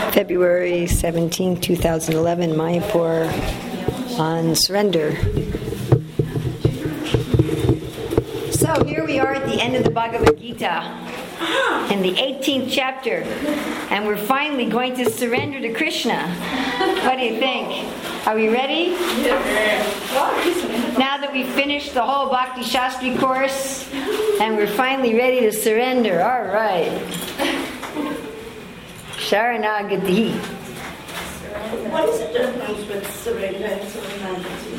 February 17, 2011, Mayapur on surrender. So here we are at the end of the Bhagavad Gita in the 18th chapter, and we're finally going to surrender to Krishna. What do you think? Are we ready? Now that we've finished the whole Bhakti Shastri course and we're finally ready to surrender. All right. Sharanagati. What is the difference with surrender and serenity?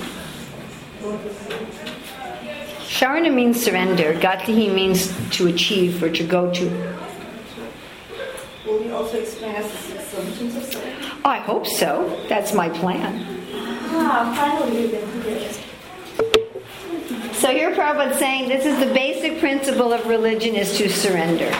Sharana means surrender. Gatihi means to achieve or to go to. Will you also explain us the 6 symptoms of surrender? Oh, I hope so. That's my plan. Finally you've been here. So here Prabhupada's saying this is the basic principle of religion is to surrender.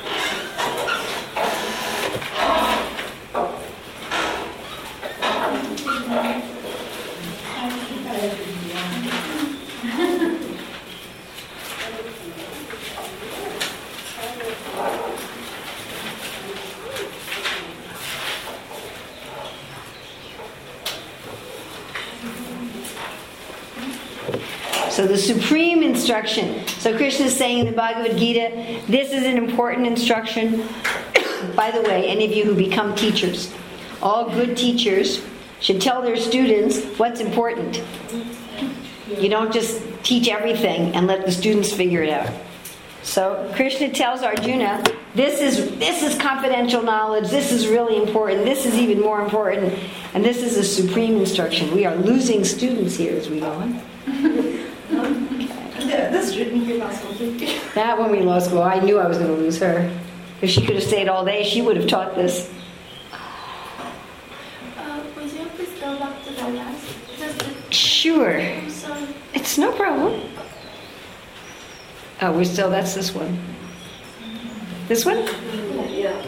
So the supreme instruction. So Krishna is saying in the Bhagavad Gita, this is an important instruction. By the way, any of you who become teachers, all good teachers should tell their students what's important. You don't just teach everything and let the students figure it out. So Krishna tells Arjuna, this is confidential knowledge, this is really important, this is even more important, and this is a supreme instruction. We are losing students here as we go on. This didn't give us completely. That when we lost school, I knew I was going to lose her. If she could have stayed all day, she would have taught this. Would you please go back to the last? Sure. I'm sorry. It's no problem. Oh, that's this one. This one? Yeah.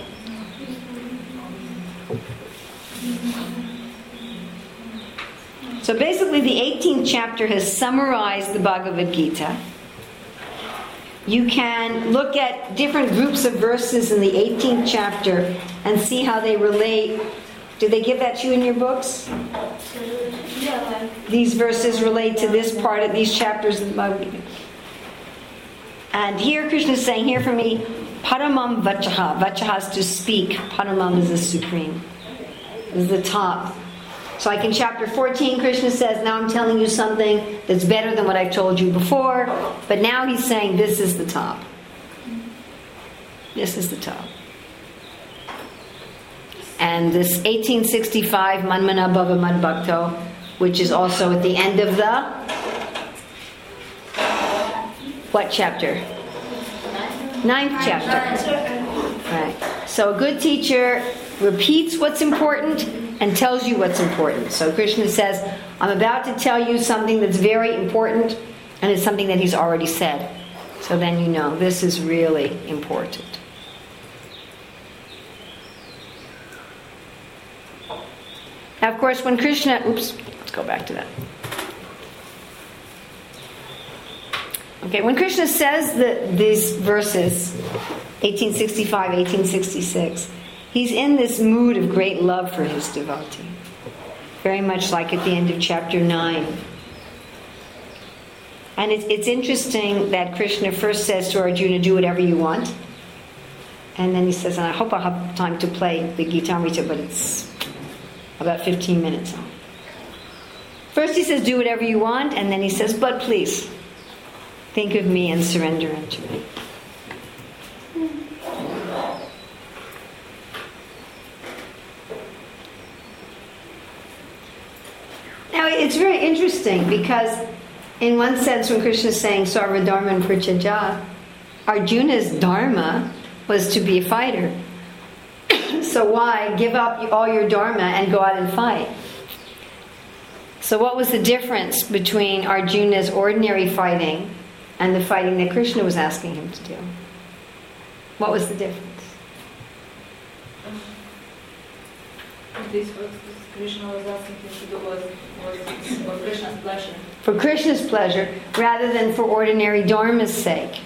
So basically the 18th chapter has summarized the Bhagavad Gita. You can look at different groups of verses in the 18th chapter and see how they relate. Did they give that to you in your books? Yeah, These verses relate to this part of these chapters of the Bhagavad Gita. And here Krishna is saying, hear from me, Paramam Vachaha. Vachaha is to speak. Paramam is the supreme. This is the top. So like in chapter 14, Krishna says, now I'm telling you something that's better than what I've told you before. But now he's saying, this is the top. This is the top. And this 1865, Manmana Bhava Mad Bhakto, which is also at the end of the... What chapter? 9th chapter. Right. So a good teacher repeats what's important and tells you what's important. So Krishna says, I'm about to tell you something that's very important, and it's something that he's already said. So then you know, this is really important. Now, of course, when Krishna... let's go back to that. Okay, when Krishna says these verses, 1865, 1866, he's in this mood of great love for his devotee. Very much like at the end of chapter 9. And it's interesting that Krishna first says to Arjuna, do whatever you want. And then he says, and I hope I'll have time to play the Gitamrita, but it's about 15 minutes. First he says, do whatever you want, and then he says, but please, think of me and surrender unto me. Now it's very interesting because in one sense when Krishna is saying Sarva Dharman Prityaja, Arjuna's dharma was to be a fighter. So why give up all your dharma and go out and fight? So what was the difference between Arjuna's ordinary fighting and the fighting that Krishna was asking him to do? What was the difference? This what Krishna was asking him to do was for Krishna's pleasure. For Krishna's pleasure, rather than for ordinary dharma's sake.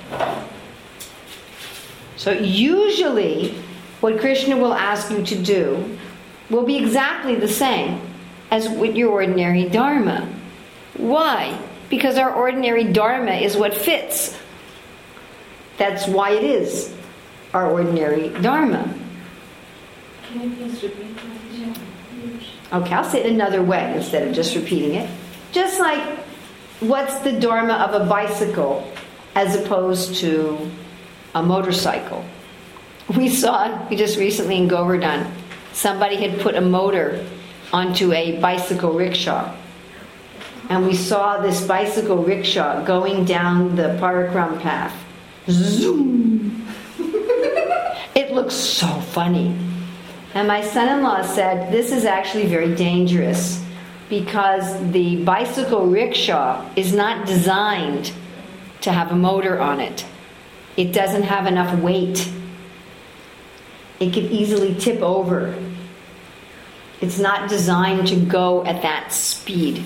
So usually, what Krishna will ask you to do will be exactly the same as with your ordinary dharma. Why? Because our ordinary dharma is what fits. That's why it is our ordinary dharma. Can you please repeat that? Okay, I'll say it another way instead of just repeating it. Just like, what's the dharma of a bicycle as opposed to a motorcycle? We saw just recently in Govardhan, somebody had put a motor onto a bicycle rickshaw. And we saw this bicycle rickshaw going down the Parakram path. Zoom! It looks so funny. And my son-in-law said, this is actually very dangerous because the bicycle rickshaw is not designed to have a motor on it. It doesn't have enough weight. It could easily tip over. It's not designed to go at that speed.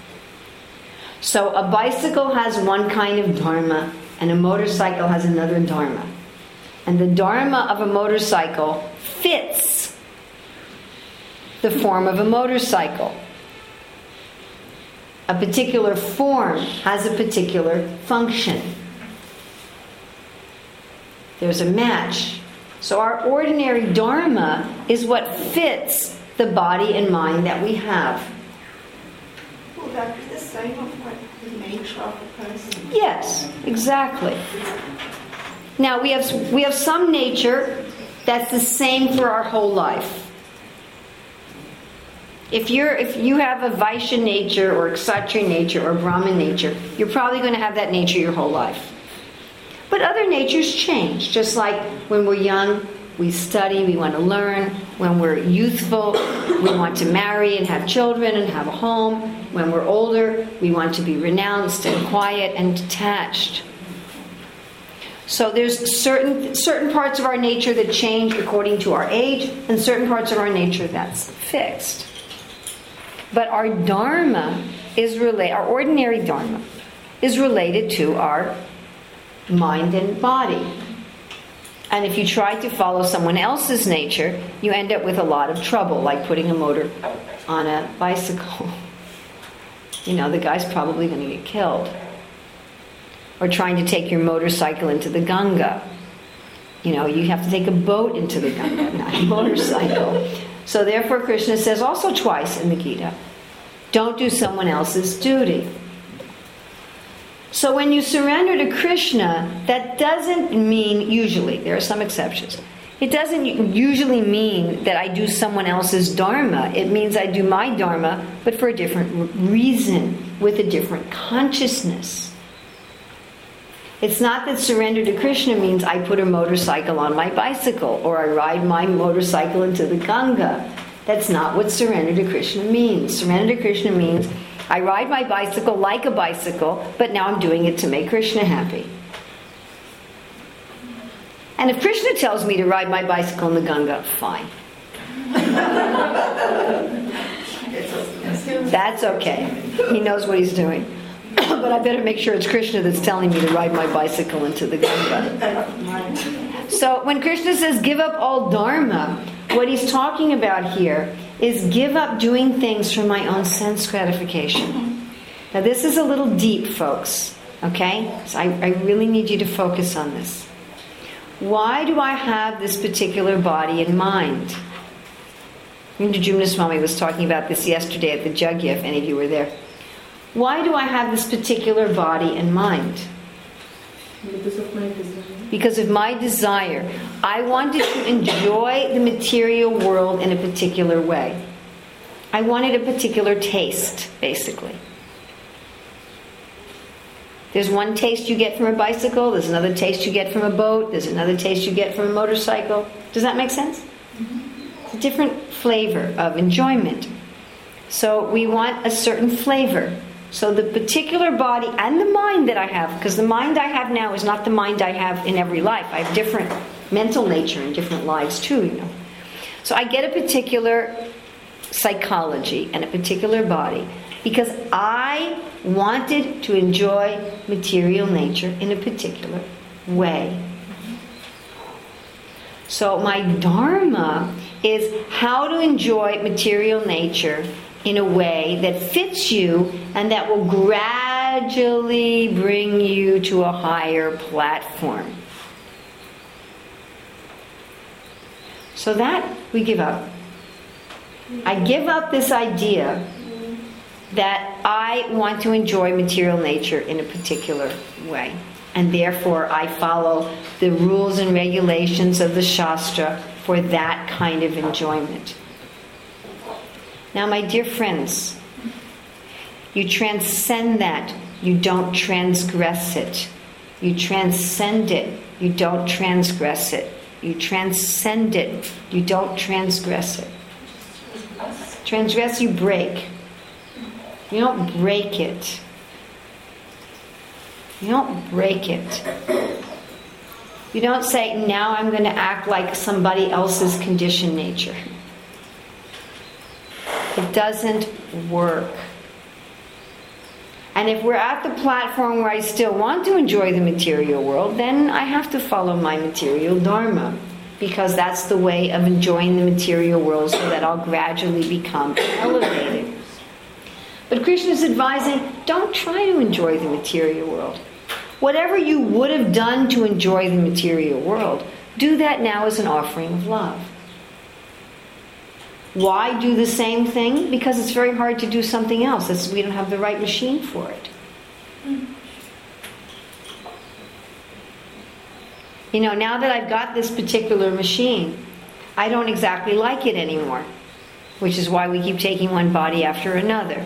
So a bicycle has one kind of dharma and a motorcycle has another dharma. And the dharma of a motorcycle fits the form of a motorcycle. A particular form has a particular function. There's a match. So our ordinary dharma is what fits the body and mind that we have. Will that be the same of what the nature of a person? Yes, exactly. Now we have some nature that's the same for our whole life. If you have a Vaishya nature or Kshatriya nature or Brahmin nature, you're probably going to have that nature your whole life. But other natures change. Just like when we're young, we study, we want to learn. When we're youthful, we want to marry and have children and have a home. When we're older, we want to be renounced and quiet and detached. So there's certain parts of our nature that change according to our age, and certain parts of our nature that's fixed. But our dharma our ordinary dharma is related to our mind and body. And if you try to follow someone else's nature, you end up with a lot of trouble, like putting a motor on a bicycle. The guy's probably going to get killed. Or trying to take your motorcycle into the Ganga. You have to take a boat into the Ganga, not a motorcycle. So therefore Krishna says also twice in the Gita, don't do someone else's duty. So when you surrender to Krishna, that doesn't mean usually, there are some exceptions, it doesn't usually mean that I do someone else's dharma. It means I do my dharma, but for a different reason, with a different consciousness. It's not that surrender to Krishna means I put a motorcycle on my bicycle or I ride my motorcycle into the Ganga. That's not what surrender to Krishna means. Surrender to Krishna means I ride my bicycle like a bicycle, but now I'm doing it to make Krishna happy. And if Krishna tells me to ride my bicycle in the Ganga, fine. That's okay. He knows what he's doing. But I better make sure it's Krishna that's telling me to ride my bicycle into the Ganga. So when Krishna says give up all dharma, what he's talking about here is give up doing things for my own sense gratification. Now this is a little deep, folks. Okay? So I really need you to focus on this. Why do I have this particular body and mind? Jumna Swami was talking about this yesterday at the Jagya, if any of you were there. Why do I have this particular body and mind? Because of my desire. Because of my desire. I wanted to enjoy the material world in a particular way. I wanted a particular taste, basically. There's one taste you get from a bicycle, there's another taste you get from a boat, there's another taste you get from a motorcycle. Does that make sense? It's a different flavor of enjoyment. So we want a certain flavor. So the particular body and the mind that I have, because the mind I have now is not the mind I have in every life. I have different mental nature in different lives too, So I get a particular psychology and a particular body because I wanted to enjoy material nature in a particular way. So my dharma is how to enjoy material nature in a way that fits you and that will gradually bring you to a higher platform. So that we give up. I give up this idea that I want to enjoy material nature in a particular way. And therefore I follow the rules and regulations of the Shastra for that kind of enjoyment. Now, my dear friends, you transcend that. You don't transgress it. You transcend it. You don't transgress it. You transcend it. You don't transgress it. Transgress, you break. You don't break it. You don't break it. You don't say, now I'm going to act like somebody else's conditioned nature. It doesn't work. And if we're at the platform where I still want to enjoy the material world, then I have to follow my material dharma, because that's the way of enjoying the material world, so that I'll gradually become elevated. But Krishna is advising, don't try to enjoy the material world. Whatever you would have done to enjoy the material world, do that now as an offering of love. Why do the same thing? Because it's very hard to do something else. We don't have the right machine for it. You know, now that I've got this particular machine, I don't exactly like it anymore, which is why we keep taking one body after another.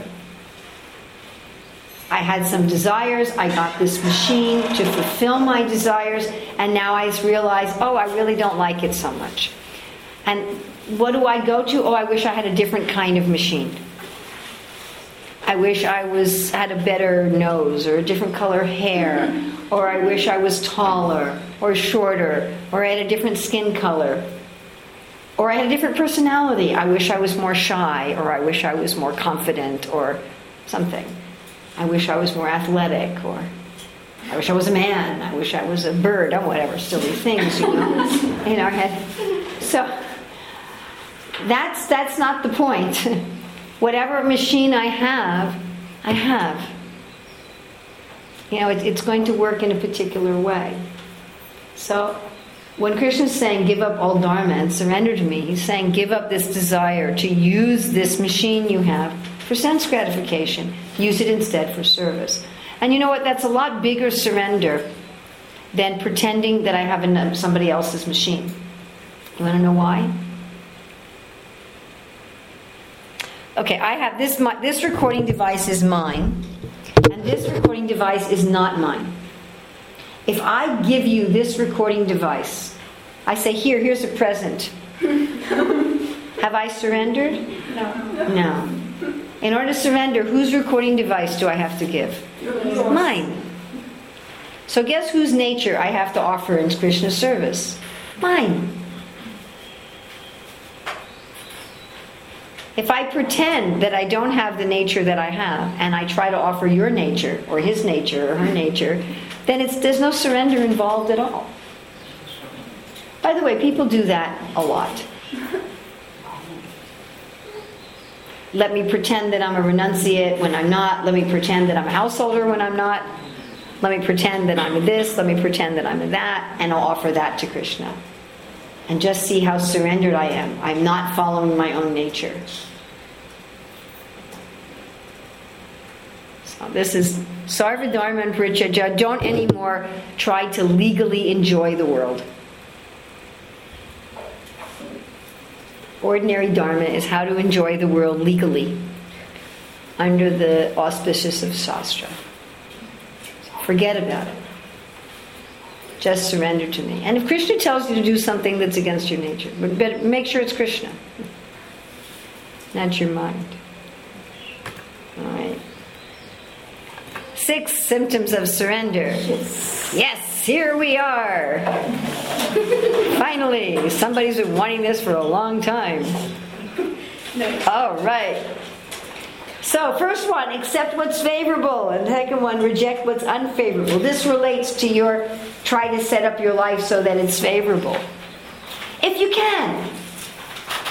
I had some desires, I got this machine to fulfill my desires, and now I realize, oh, I really don't like it so much. And what do I go to? Oh, I wish I had a different kind of machine. I wish I had a better nose, or a different color hair, or I wish I was taller or shorter, or I had a different skin color, or I had a different personality. I wish I was more shy, or I wish I was more confident, or something. I wish I was more athletic, or I wish I was a man, I wish I was a bird, or whatever silly things, in our head. So that's not the point. Whatever machine I have, I have. It's going to work in a particular way. So when Krishna's saying give up all dharma and surrender to me, he's saying give up this desire to use this machine you have for sense gratification. Use it instead for service. And you know what? That's a lot bigger surrender than pretending that I have somebody else's machine. You want to know why? Okay, I have this recording device is mine, and this recording device is not mine. If I give you this recording device, I say, here's a present. Have I surrendered? No. In order to surrender, whose recording device do I have to give? Mine. So guess whose nature I have to offer in Krishna's service? Mine. If I pretend that I don't have the nature that I have, and I try to offer your nature, or his nature, or her nature, then there's no surrender involved at all. By the way, people do that a lot. Let me pretend that I'm a renunciate when I'm not. Let me pretend that I'm a householder when I'm not. Let me pretend that I'm a this. Let me pretend that I'm a that. And I'll offer that to Krishna. And just see how surrendered I am. I'm not following my own nature. So this is Sarva Dharma and Parityajya. Don't anymore try to legally enjoy the world. Ordinary Dharma is how to enjoy the world legally under the auspices of Shastra. Forget about it. Just surrender to me. And if Krishna tells you to do something that's against your nature, but make sure it's Krishna, not your mind. All right. 6 symptoms of surrender. Yes, here we are. Finally, somebody's been wanting this for a long time. All right. So, first one, accept what's favorable. And second one, reject what's unfavorable. This relates to your try to set up your life so that it's favorable. If you can.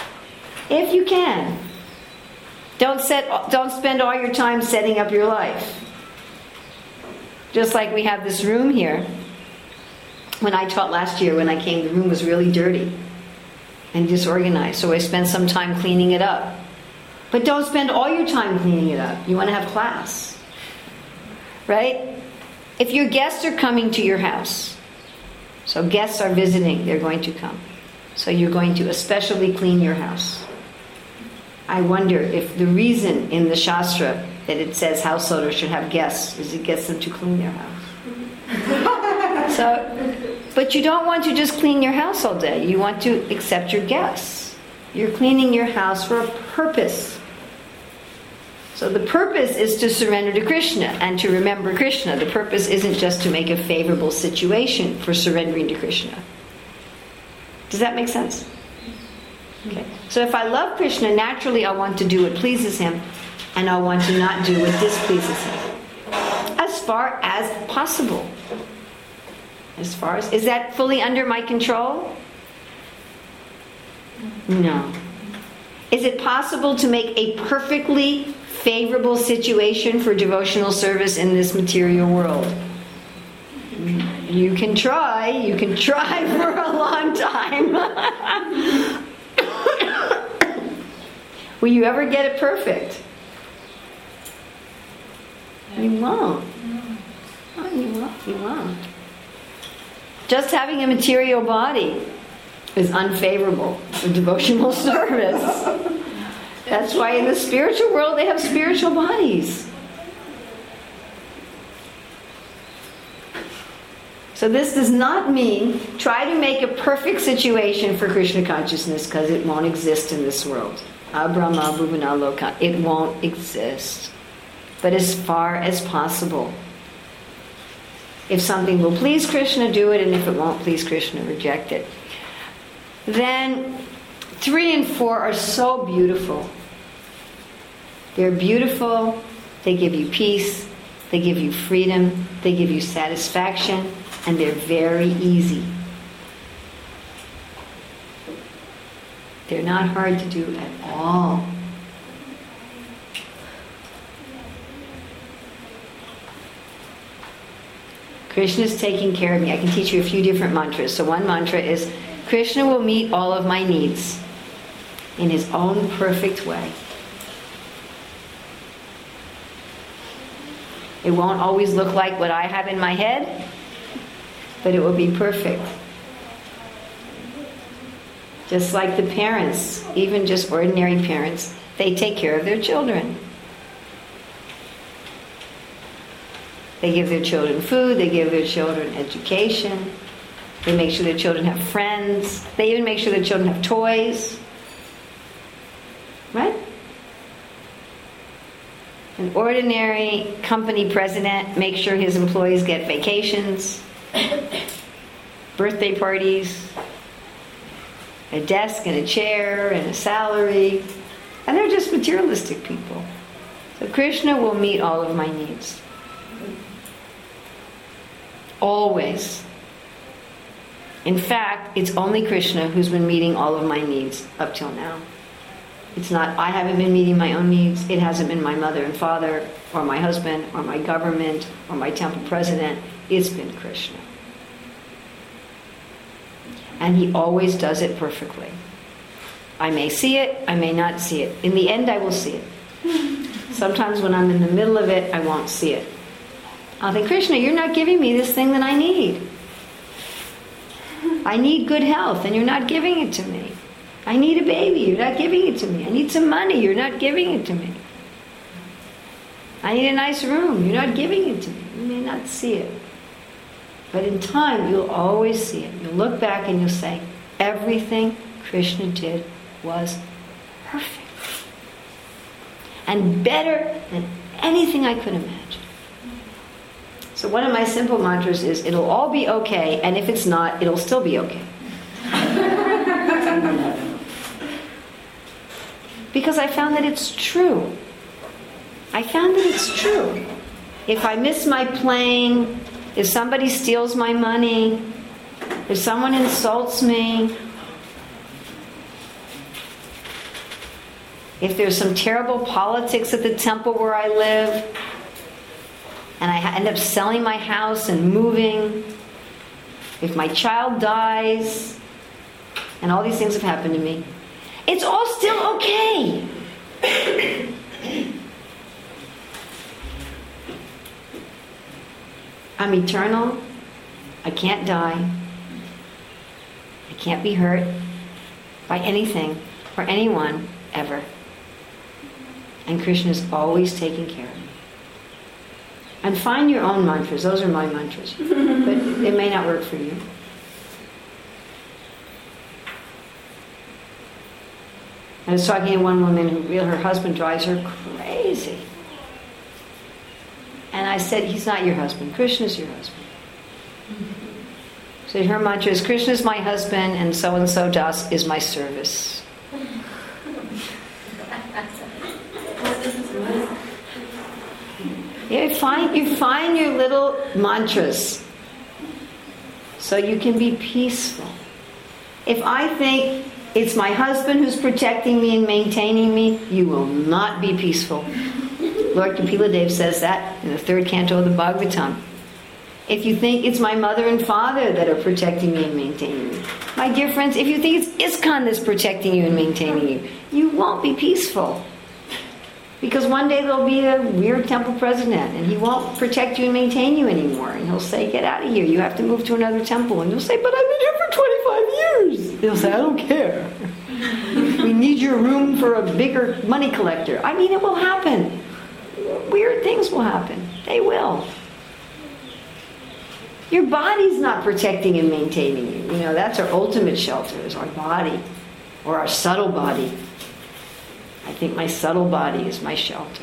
If you can. Don't spend all your time setting up your life. Just like we have this room here. When I taught last year, when I came, the room was really dirty and disorganized. So I spent some time cleaning it up. But don't spend all your time cleaning it up. You want to have class. Right? If your guests are coming to your house, so guests are visiting, they're going to come. So you're going to especially clean your house. I wonder if the reason in the Shastra that it says householders should have guests is it gets them to clean their house. But you don't want to just clean your house all day. You want to accept your guests. You're cleaning your house for a purpose. So the purpose is to surrender to Krishna and to remember Krishna. The purpose isn't just to make a favorable situation for surrendering to Krishna. Does that make sense? Okay. So if I love Krishna, naturally I want to do what pleases him, and I want to not do what displeases him. As far as possible. Is that fully under my control? No. Is it possible to make a perfectly favorable situation for devotional service in this material world? You can try. You can try for a long time. Will you ever get it perfect? You won't. Oh, you won't. Just having a material body is unfavorable for devotional service. That's why in the spiritual world they have spiritual bodies. So this does not mean try to make a perfect situation for Krishna consciousness, because it won't exist in this world. Abrahma bhuvana loka. It won't exist. But as far as possible. If something will please Krishna, do it, and if it won't please Krishna, reject it. Then 3 and 4 are so beautiful. They're beautiful. They give you peace. They give you freedom. They give you satisfaction. And they're very easy. They're not hard to do at all. Krishna is taking care of me. I can teach you a few different mantras. So one mantra is, Krishna will meet all of my needs in his own perfect way. It won't always look like what I have in my head, but it will be perfect. Just like the parents, even just ordinary parents, they take care of their children. They give their children food, they give their children education, they make sure their children have friends, they even make sure their children have toys. Right? An ordinary company president makes sure his employees get vacations, birthday parties, a desk and a chair and a salary, and they're just materialistic people. So Krishna will meet all of my needs. Always. In fact, it's only Krishna who's been meeting all of my needs up till now. It's not, I haven't been meeting my own needs. It hasn't been my mother and father, or my husband, or my government, or my temple president. It's been Krishna. And he always does it perfectly. I may see it, I may not see it. In the end, I will see it. Sometimes when I'm in the middle of it, I won't see it. I'll think, Krishna, you're not giving me this thing that I need. I need good health, and you're not giving it to me. I need a baby, you're not giving it to me. I need some money, you're not giving it to me. I need a nice room, you're not giving it to me. You may not see it. But in time, you'll always see it. You'll look back and you'll say, everything Krishna did was perfect. And better than anything I could imagine. So one of my simple mantras is, it'll all be okay, and if it's not, it'll still be okay. Because I found that it's true. I found that it's true. If I miss my plane, if somebody steals my money, if someone insults me, if there's some terrible politics at the temple where I live, and I end up selling my house and moving, if my child dies, and all these things have happened to me, it's all still okay. I'm eternal. I can't die. I can't be hurt by anything or anyone ever. And Krishna is always taking care of me. And find your own mantras. Those are my mantras. But it may not work for you. I was talking to one woman who her husband drives her crazy. And I said, he's not your husband. Krishna's your husband. So her mantra is, Krishna's my husband and so Das is my service. You find your little mantras so you can be peaceful. If I think it's my husband who's protecting me and maintaining me, you will not be peaceful. Lord Kapila Dev says that in the 3rd canto of the Bhagavatam. If you think it's my mother and father that are protecting me and maintaining me, my dear friends, if you think it's ISKCON that's protecting you and maintaining you, you won't be peaceful. Because one day there'll be a weird temple president and he won't protect you and maintain you anymore. And he'll say, get out of here. You have to move to another temple. And you'll say, but I've been here for 25 years. He'll say, I don't care. We need your room for a bigger money collector. I mean, it will happen. Weird things will happen. They will. Your body's not protecting and maintaining you. You know, that's our ultimate shelter, is our body. Or our subtle body. I think my subtle body is my shelter.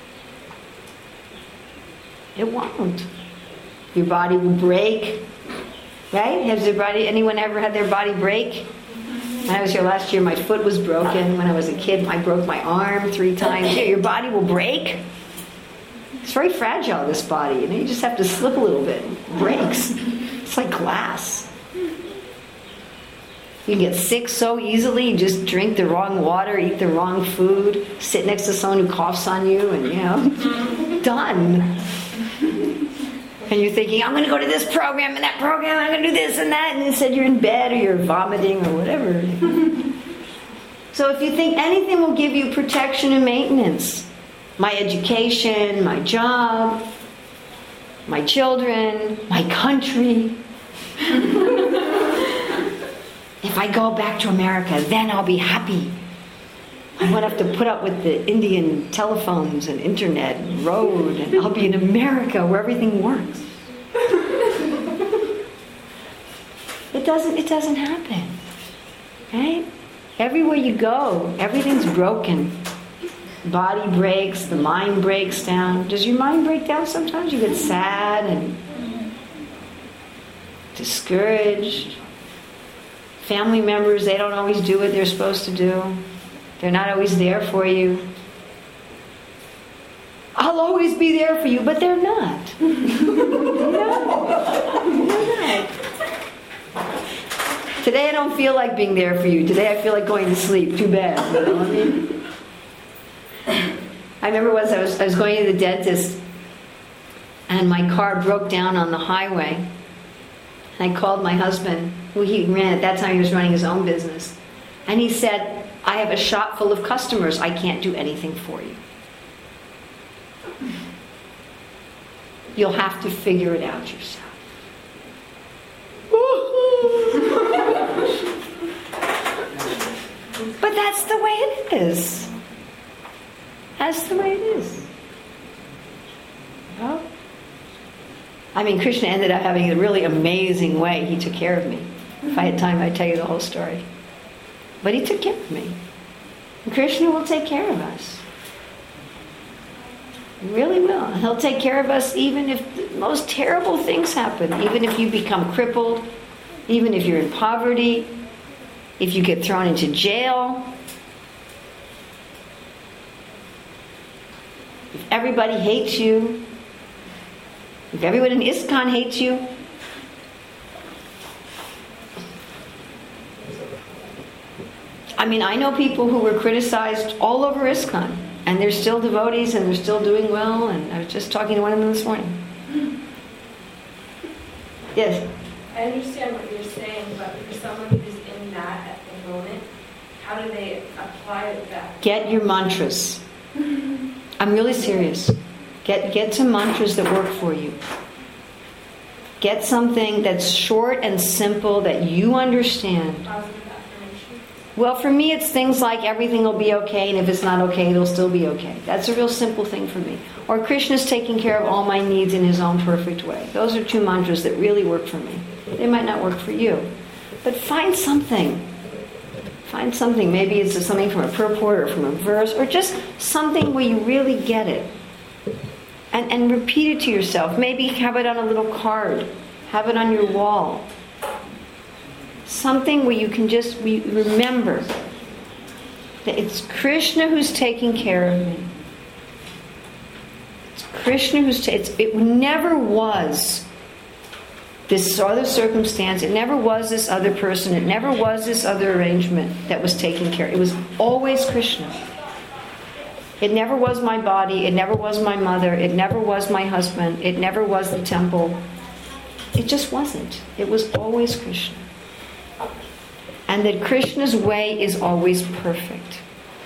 It won't. Your body will break. Right? Anyone ever had their body break? When I was here last year, my foot was broken. When I was a kid, I broke my arm 3 times. Yeah, your body will break. It's very fragile, this body. You know, you just have to slip a little bit. It breaks. It's like glass. You can get sick so easily. You just drink the wrong water, eat the wrong food, sit next to someone who coughs on you, and, you know, done. And you're thinking, I'm going to go to this program and that program, I'm going to do this and that, and instead you're in bed or you're vomiting or whatever. So if you think anything will give you protection and maintenance, my education, my job, my children, my country, if I go back to America, then I'll be happy. I won't have to put up with the Indian telephones and internet and road, and I'll be in America where everything works. It doesn't happen. Right? Everywhere you go, everything's broken. Body breaks, the mind breaks down. Does your mind break down sometimes? You get sad and discouraged. Family members, they don't always do what they're supposed to do. They're not always there for you. I'll always be there for you, but they're not. They're not. Today I don't feel like being there for you. Today I feel like going to sleep. Too bad. You know what I mean? I remember once I was going to the dentist and my car broke down on the highway. And I called my husband, who he ran at that time, he was running his own business. And he said, I have a shop full of customers. I can't do anything for you. You'll have to figure it out yourself. But that's the way it is. That's the way it is. Well, I mean, Krishna ended up having a really amazing way he took care of me. If I had time, I'd tell you the whole story. But he took care of me. And Krishna will take care of us. He really will. And he'll take care of us even if the most terrible things happen. Even if you become crippled. Even if you're in poverty. If you get thrown into jail. If everybody hates you. If everyone in ISKCON hates you. mean, I know people who were criticized all over ISKCON, and they're still devotees and they're still doing well, and I was just talking to one of them this morning. Yes? I understand what you're saying, but for someone who's in that at the moment, how do they apply that? Get your mantras. I'm really serious. Get some mantras that work for you. Get something that's short and simple that you understand. Positive affirmation. Well, for me, it's things like everything will be okay, and if it's not okay, it'll still be okay. That's a real simple thing for me. Or Krishna's taking care of all my needs in His own perfect way. Those are two mantras that really work for me. They might not work for you. But find something. Find something. Maybe it's something from a purport or from a verse, or just something where you really get it. And repeat it to yourself. Maybe have it on a little card. Have it on your wall. Something where you can just remember that it's Krishna who's taking care of me. It's Krishna who's it never was this other circumstance. It never was this other person. It never was this other arrangement that was taking care. It was always Krishna. It never was my body. It never was my mother. It never was my husband. It never was the temple. It just wasn't. It was always Krishna. And that Krishna's way is always perfect.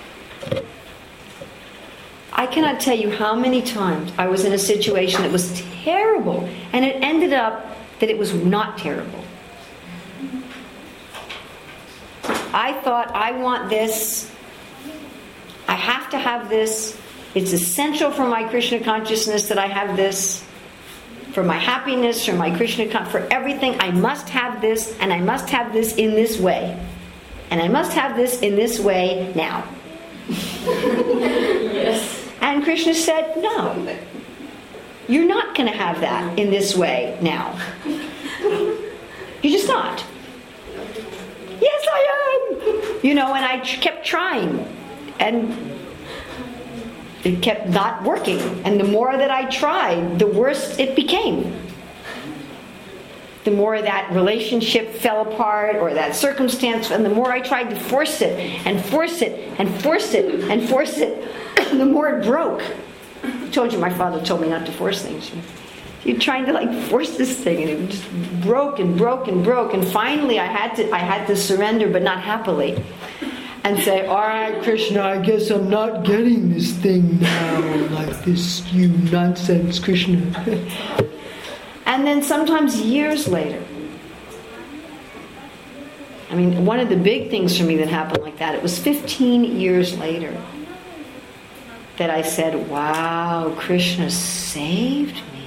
I cannot tell you how many times I was in a situation that was terrible, and it ended up that it was not terrible. I thought, I want this. I have to have this. It's essential for my Krishna consciousness that I have this. For my happiness, for my Krishna, for everything, I must have this, and I must have this in this way. And I must have this in this way now. Yes. And Krishna said, no. You're not going to have that in this way now. You're just not. Yes, I am. And I kept trying. And it kept not working. And the more that I tried, the worse it became. The more that relationship fell apart, or that circumstance, and the more I tried to force it, and force it, and force it, and force it, the more it broke. I told you my father told me not to force things. You're trying to force this thing, and it just broke and broke and broke. And finally I had to surrender, but not happily. And say, all right, Krishna, I guess I'm not getting this thing now, like this, you nonsense, Krishna. And then sometimes years later, one of the big things for me that happened like that, it was 15 years later that I said, wow, Krishna saved me.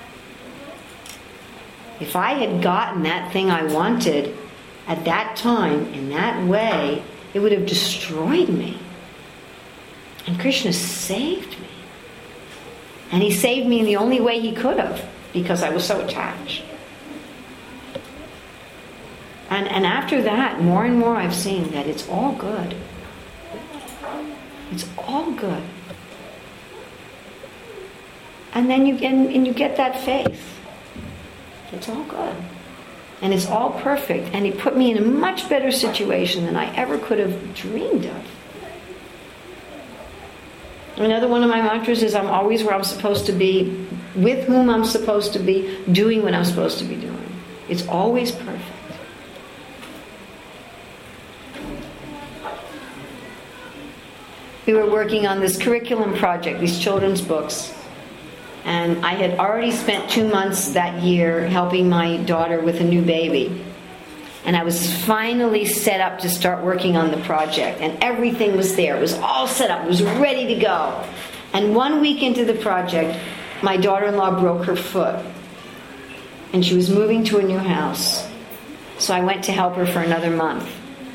If I had gotten that thing I wanted at that time, in that way, it would have destroyed me. And Krishna saved me. And He saved me in the only way He could have, because I was so attached. And after that, more and more I've seen that it's all good. It's all good. And then you get that faith. It's all good. And it's all perfect. And He put me in a much better situation than I ever could have dreamed of. Another one of my mantras is I'm always where I'm supposed to be, with whom I'm supposed to be, doing what I'm supposed to be doing. It's always perfect. We were working on this curriculum project, these children's books. And I had already spent 2 months that year helping my daughter with a new baby. And I was finally set up to start working on the project. And everything was there. It was all set up. It was ready to go. And 1 week into the project, my daughter-in-law broke her foot. And she was moving to a new house. So I went to help her for another month.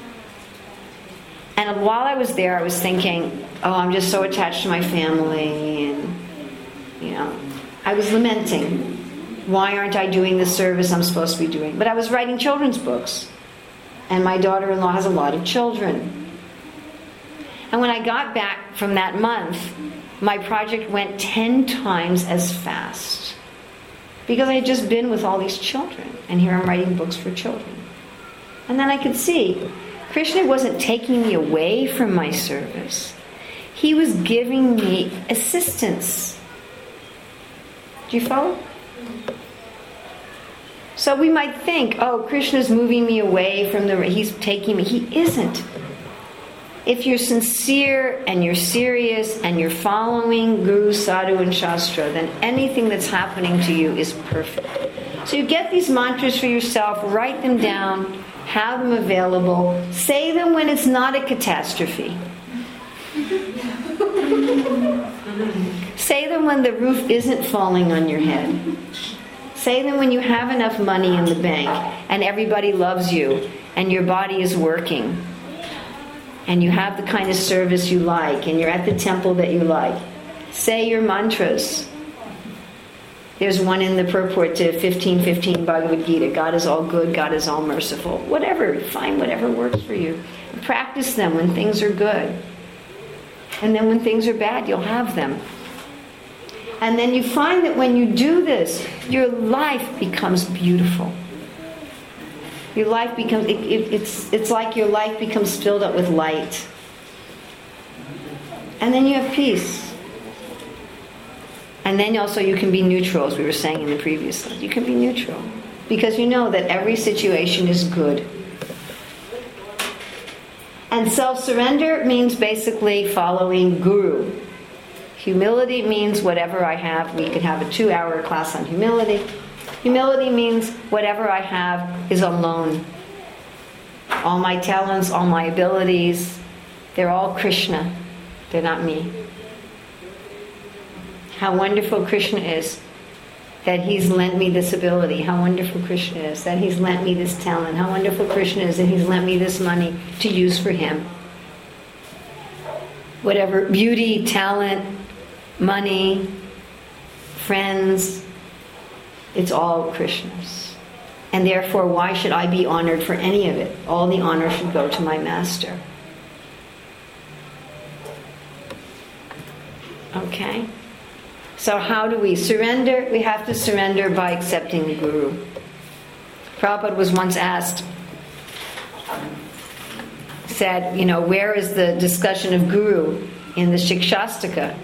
And while I was there, I was thinking, oh, I'm just so attached to my family. And, I was lamenting. Why aren't I doing the service I'm supposed to be doing? But I was writing children's books. And my daughter-in-law has a lot of children. And when I got back from that month, my project went 10 times as fast. Because I had just been with all these children. And here I'm writing books for children. And then I could see Krishna wasn't taking me away from my service. He was giving me assistance. Do you follow? So we might think, oh, Krishna's moving me away from he's taking me. He isn't. If you're sincere and you're serious and you're following Guru, Sadhu, and Shastra, then anything that's happening to you is perfect. So you get these mantras for yourself, write them down, have them available, say them when it's not a catastrophe. Say them when the roof isn't falling on your head. Say them when you have enough money in the bank and everybody loves you and your body is working and you have the kind of service you like and you're at the temple that you like. Say your mantras. There's one in the purport to 15:15 Bhagavad Gita. God is all good, God is all merciful. Whatever, find whatever works for you. Practice them when things are good. And then when things are bad, you'll have them. And then you find that when you do this, your life becomes beautiful. Your life becomes, it's like your life becomes filled up with light. And then you have peace. And then also you can be neutral, as we were saying in the previous slide. You can be neutral. Because you know that every situation is good. And self-surrender means basically following Guru. Humility means whatever I have. We could have a 2-hour class on humility. Humility means whatever I have is alone. All my talents, all my abilities, they're all Krishna. They're not me. How wonderful Krishna is that He's lent me this ability. How wonderful Krishna is that He's lent me this talent. How wonderful Krishna is that He's lent me this money to use for Him. Whatever beauty, talent, money, friends, it's all Krishna's. And therefore, why should I be honored for any of it? All the honor should go to my master. Okay? So how do we surrender? We have to surrender by accepting the Guru. Prabhupada was once asked, said, where is the discussion of Guru in the Shikshashtaka?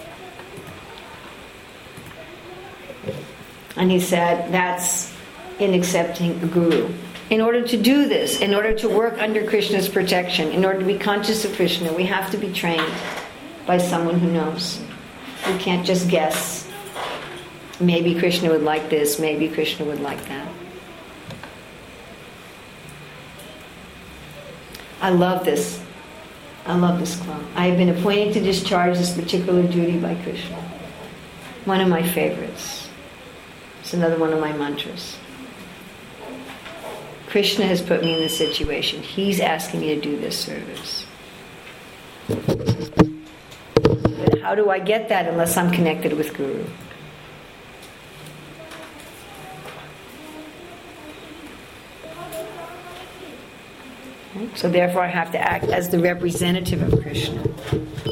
And he said, that's in accepting a Guru. In order to do this, in order to work under Krishna's protection, in order to be conscious of Krishna, we have to be trained by someone who knows. We can't just guess. Maybe Krishna would like this, maybe Krishna would like that. I love this. I love this quote. I have been appointed to discharge this particular duty by Krishna. One of my favorites. It's another one of my mantras. Krishna has put me in this situation. He's asking me to do this service. But how do I get that unless I'm connected with Guru? So therefore I have to act as the representative of Krishna.